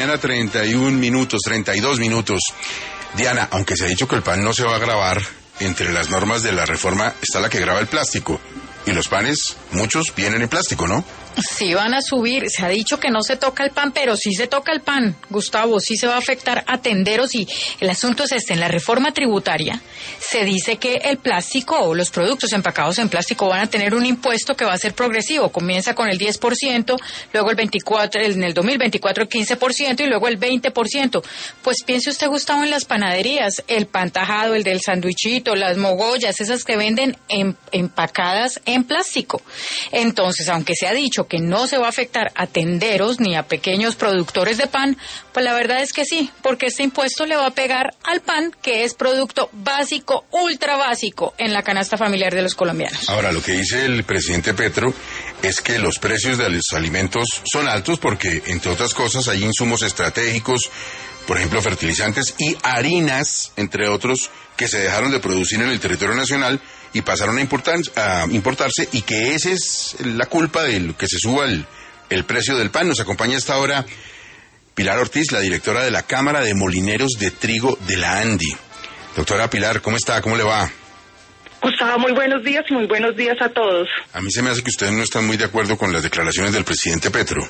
mañana, 31 minutos, 32 minutos. Diana, aunque se ha dicho que el pan no se va a gravar, entre las normas de la reforma está la que grava el plástico. Y los panes, muchos vienen en plástico, ¿no? Sí van a subir, se ha dicho que no se toca el pan, pero sí se toca el pan, Gustavo, sí se va a afectar a tenderos y el asunto es este, en la reforma tributaria se dice que el plástico o los productos empacados en plástico van a tener un impuesto que va a ser progresivo, comienza con el 10%, luego en el 2024 el 15% y luego el 20%. Pues piense usted, Gustavo, en las panaderías, el pan tajado, el del sandwichito, las mogollas, esas que venden empacadas en plástico. Entonces, aunque se ha dicho que no se va a afectar a tenderos ni a pequeños productores de pan, pues la verdad es que sí, porque este impuesto le va a pegar al pan, que es producto básico, ultra básico en la canasta familiar de los colombianos. Ahora, lo que dice el presidente Petro es que los precios de los alimentos son altos porque, entre otras cosas, hay insumos estratégicos, por ejemplo, fertilizantes y harinas, entre otros, que se dejaron de producir en el territorio nacional y pasaron a importarse, y que esa es la culpa de que se suba el precio del pan. Nos acompaña hasta ahora Pilar Ortiz, la directora de la Cámara de Molineros de Trigo de la ANDI. Doctora Pilar, ¿cómo está? ¿Cómo le va? Gustavo, muy buenos días y muy buenos días a todos. A mí se me hace que ustedes no están muy de acuerdo con las declaraciones del presidente Petro.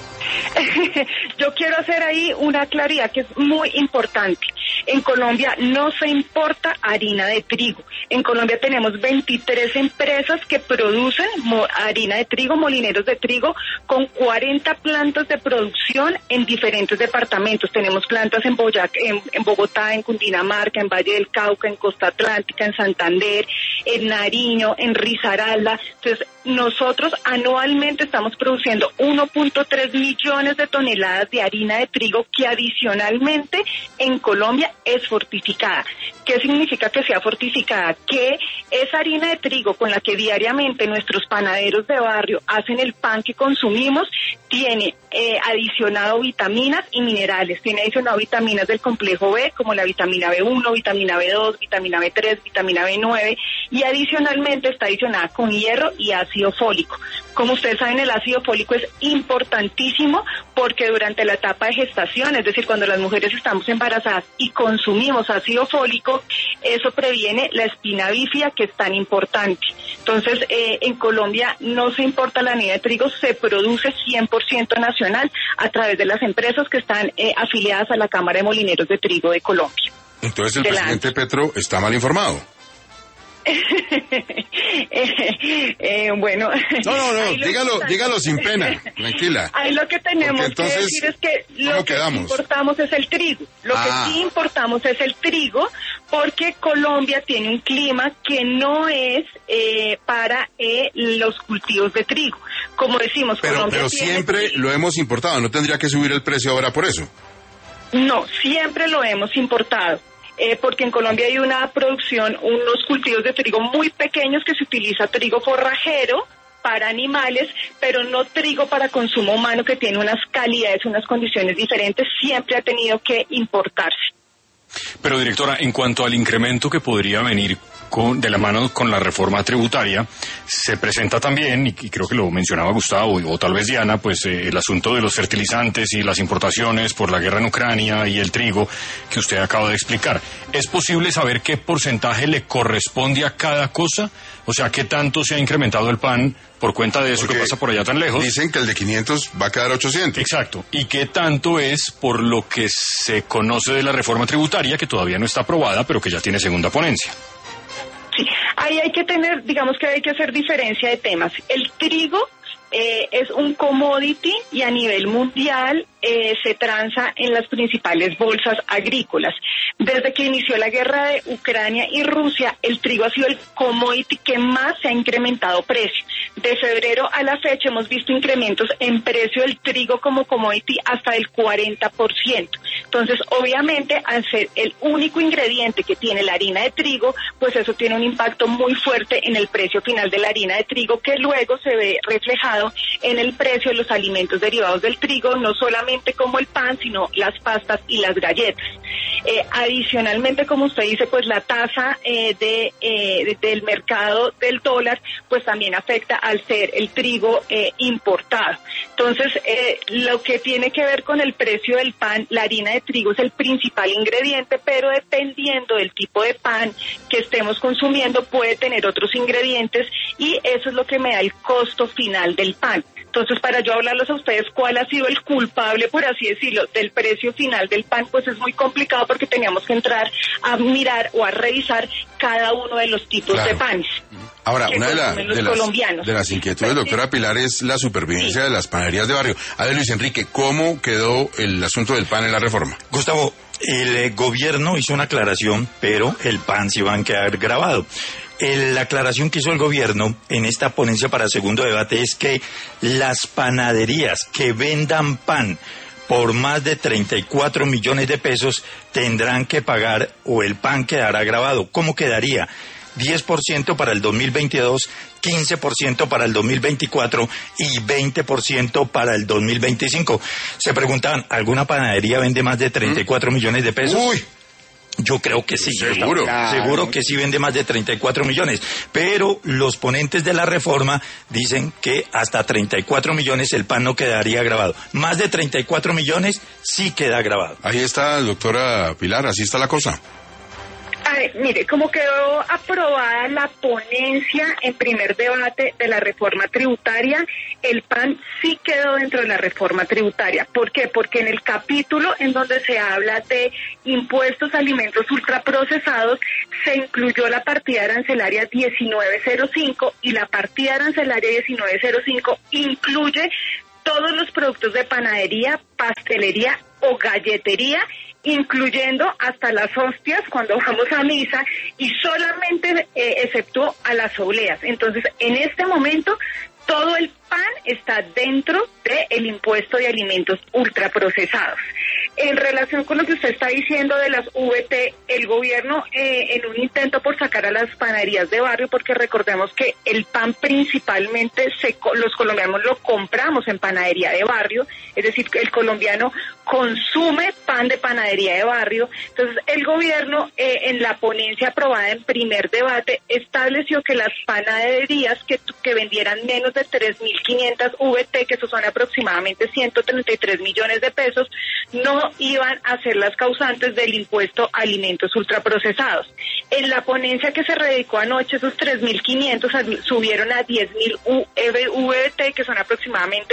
Yo quiero hacer ahí una claridad que es muy importante. En Colombia no se importa harina de trigo. En Colombia tenemos 23 empresas que producen harina de trigo, molineros de trigo, con 40 plantas de producción en diferentes departamentos. Tenemos plantas en Bogotá, en Cundinamarca, en Valle del Cauca, en Costa Atlántica, en Santander, en Nariño, en Risaralda. Entonces, nosotros anualmente estamos produciendo 1.3 millones de toneladas de harina de trigo que adicionalmente en Colombia es fortificada. ¿Qué significa que sea fortificada? Que esa harina de trigo con la que diariamente nuestros panaderos de barrio hacen el pan que consumimos tiene adicionado vitaminas y minerales. Tiene adicionado vitaminas del complejo B, como la vitamina B1, vitamina B2, vitamina B3, vitamina B9, y adicionalmente está adicionada con hierro y ácido fólico. Como ustedes saben, el ácido fólico es importantísimo porque durante la etapa de gestación, es decir, cuando las mujeres estamos embarazadas y consumimos ácido fólico, eso previene la espina bífida, que es tan importante. Entonces, en Colombia no se importa la harina de trigo, se produce 100% nacional a través de las empresas que están afiliadas a la Cámara de Molineros de Trigo de Colombia. Entonces, el presidente Petro está mal informado. Bueno. No, dígalo sin pena, tranquila. Ahí lo que tenemos entonces, que decir es que lo que importamos es el trigo. Lo que sí importamos es el trigo, porque Colombia tiene un clima que no es para los cultivos de trigo. Como decimos, pero siempre lo hemos importado, ¿no tendría que subir el precio ahora por eso? No, siempre lo hemos importado. Porque en Colombia hay una producción, unos cultivos de trigo muy pequeños que se utiliza trigo forrajero para animales, pero no trigo para consumo humano, que tiene unas calidades, unas condiciones diferentes, siempre ha tenido que importarse. Pero, directora, en cuanto al incremento que podría venir de la mano con la reforma tributaria, se presenta también, y creo que lo mencionaba Gustavo o tal vez Diana, pues el asunto de los fertilizantes y las importaciones por la guerra en Ucrania y el trigo que usted acaba de explicar. ¿Es posible saber qué porcentaje le corresponde a cada cosa? O sea, ¿qué tanto se ha incrementado el pan por cuenta de eso que pasa por allá tan lejos? Dicen que el de 500 va a quedar 800. Exacto. ¿Y qué tanto es por lo que se conoce de la reforma tributaria, que todavía no está aprobada, pero que ya tiene segunda ponencia? Sí, ahí hay que tener, digamos que hay que hacer diferencia de temas. El trigo es un commodity y a nivel mundial se transa en las principales bolsas agrícolas. Desde que inició la guerra de Ucrania y Rusia, el trigo ha sido el commodity que más se ha incrementado precio. De febrero a la fecha hemos visto incrementos en precio del trigo como commodity hasta del 40%. Entonces, obviamente, al ser el único ingrediente que tiene la harina de trigo, pues eso tiene un impacto muy fuerte en el precio final de la harina de trigo, que luego se ve reflejado en el precio de los alimentos derivados del trigo, no solamente como el pan, sino las pastas y las galletas. Adicionalmente, como usted dice, pues la tasa del mercado del dólar, pues también afecta al ser el trigo importado. Entonces, lo que tiene que ver con el precio del pan, la harina de trigo es el principal ingrediente, pero dependiendo del tipo de pan que estemos consumiendo, puede tener otros ingredientes y eso es lo que me da el costo final del pan. Entonces, para yo hablarles a ustedes cuál ha sido el culpable, por así decirlo, del precio final del pan, pues es muy complicado porque teníamos que entrar a mirar o a revisar cada uno de los tipos de panes. Ahora, una de las inquietudes, doctora Pilar, es la supervivencia de las panaderías de barrio. A ver, Luis Enrique, ¿cómo quedó el asunto del pan en la reforma? Gustavo, el gobierno hizo una aclaración, pero el pan sí va a quedar grabado. La aclaración que hizo el gobierno en esta ponencia para segundo debate es que las panaderías que vendan pan por más de 34 millones de pesos tendrán que pagar o el pan quedará grabado. ¿Cómo quedaría? 10% para el 2022, 15% para el 2024 y 20% para el 2025. Se preguntaban, ¿alguna panadería vende más de 34 millones de pesos? ¡Uy! Yo creo que sí. Seguro. Seguro que sí vende más de 34 millones. Pero los ponentes de la reforma dicen que hasta 34 millones el pan no quedaría grabado. Más de 34 millones sí queda grabado. Ahí está, doctora Pilar, así está la cosa. Mire, como quedó aprobada la ponencia en primer debate de la reforma tributaria, el pan sí quedó dentro de la reforma tributaria. ¿Por qué? Porque en el capítulo en donde se habla de impuestos a alimentos ultraprocesados, se incluyó la partida arancelaria 1905 y la partida arancelaria 1905 incluye todos los productos de panadería, pastelería o galletería, incluyendo hasta las hostias cuando vamos a misa y solamente exceptuó a las obleas. Entonces, en este momento, todo el pan está dentro del impuesto de alimentos ultraprocesados. En relación con lo que usted está diciendo de las VT, el gobierno en un intento por sacar a las panaderías de barrio, porque recordemos que el pan principalmente los colombianos lo compramos en panadería de barrio, es decir, que el colombiano consume pan de panadería de barrio. Entonces, el gobierno en la ponencia aprobada en primer debate estableció que las panaderías que vendieran menos de 3.500 VT, que eso son aproximadamente 133 millones de pesos, no iban a ser las causantes del impuesto a alimentos ultraprocesados. En la ponencia que se radicó anoche, esos 3.500 subieron a 10.000 VT, que son aproximadamente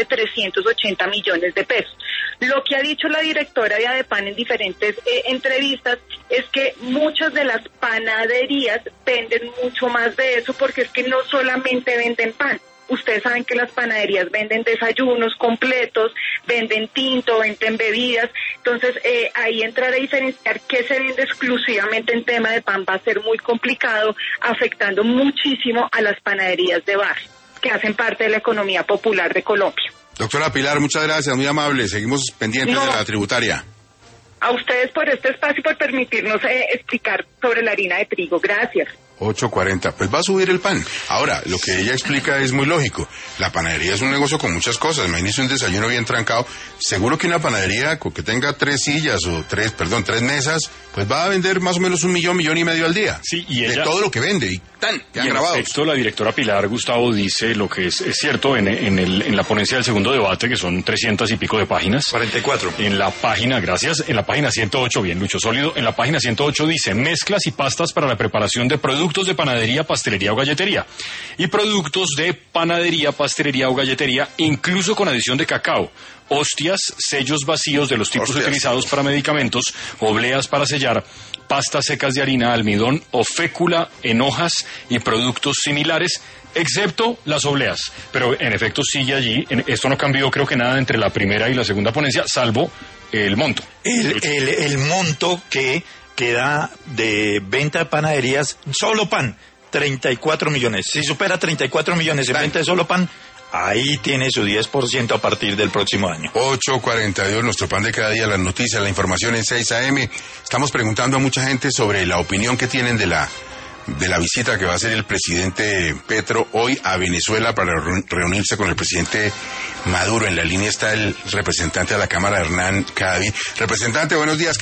380 millones de pesos. Lo que ha dicho la directora de ADEPAN en diferentes entrevistas es que muchas de las panaderías venden mucho más de eso, porque es que no solamente venden pan. Ustedes saben que las panaderías venden desayunos completos, venden tinto, venden bebidas. Entonces, ahí entrar a diferenciar qué se vende exclusivamente en tema de pan va a ser muy complicado, afectando muchísimo a las panaderías de barrio, que hacen parte de la economía popular de Colombia. Doctora Pilar, muchas gracias, muy amable. Seguimos pendientes de la tributaria. A ustedes por este espacio y por permitirnos explicar sobre la harina de trigo. Gracias. 8.40, pues va a subir el pan. Ahora, lo que ella explica es muy lógico. La panadería es un negocio con muchas cosas. Imagínese un desayuno bien trancado. Seguro que una panadería que tenga 3 sillas o 3 mesas, pues va a vender más o menos 1 millón y medio al día. Sí, y ella, de todo lo que vende. Y en efecto, la directora Pilar, Gustavo, dice lo que es cierto en la ponencia del segundo debate, que son 300 y pico de páginas. 44. En la página, gracias, en la página 108, bien, Lucho Sólido, en la página 108 dice mezclas y pastas para la preparación de productos de panadería, pastelería o galletería. Y productos de panadería, pastelería o galletería, incluso con adición de cacao. Hostias, sellos vacíos de los tipos utilizados para medicamentos, obleas para sellar, pastas secas de harina, almidón o fécula en hojas y productos similares, excepto las obleas. Pero en efecto sigue allí, esto no cambió creo que nada entre la primera y la segunda ponencia, salvo el monto. El monto que queda de venta de panaderías, solo pan, 34 millones. Si supera 34 millones en venta de solo pan, ahí tiene su 10% a partir del próximo año. 8.42, nuestro pan de cada día, las noticias, la información en 6 AM. Estamos preguntando a mucha gente sobre la opinión que tienen de la visita que va a hacer el presidente Petro hoy a Venezuela para reunirse con el presidente Maduro. En la línea está el representante de la Cámara, Hernán Cadavid. Representante, buenos días.